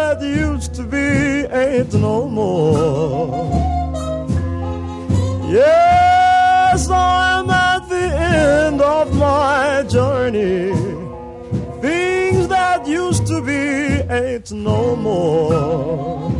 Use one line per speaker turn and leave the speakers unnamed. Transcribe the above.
that used to be ain't no more. Yes, I'm at the end of my journey. Things that used to be ain't no more.